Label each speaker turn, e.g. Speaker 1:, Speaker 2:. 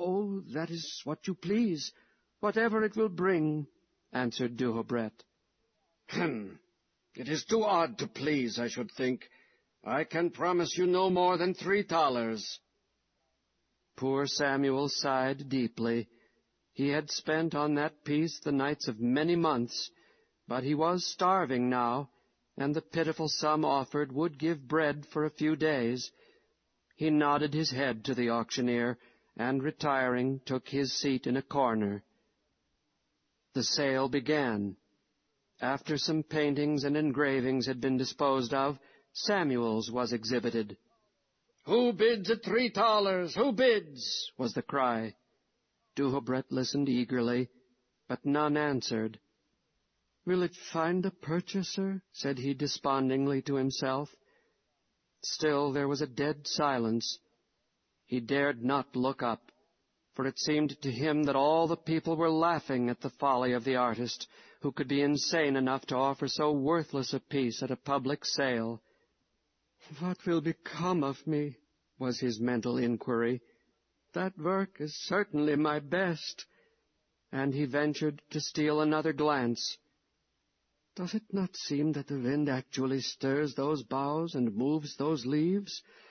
Speaker 1: "Oh, that is what you please, whatever it will bring," answered Duhobret.
Speaker 2: It is too odd to please, I should think. I can promise you no more than $3.
Speaker 1: Poor Samuel sighed deeply. He had spent on that piece the nights of many months, but he was starving now, and the pitiful sum offered would give bread for a few days. He nodded his head to the auctioneer, and retiring, took his seat in a corner. The sale began. After some paintings and engravings had been disposed of, Samuel's was exhibited.
Speaker 2: "Who bids at $3? Who bids?" was the cry.
Speaker 1: Duhobret listened eagerly, but none answered. "Will it find a purchaser?" said he despondingly to himself. Still there was a dead silence. He dared not look up, for it seemed to him that all the people were laughing at the folly of the artist, who could be insane enough to offer so worthless a piece at a public sale. "What will become of me?" was his mental inquiry. "That work is certainly my best." And he ventured to steal another glance. "Does it not seem that the wind actually stirs those boughs and moves those leaves?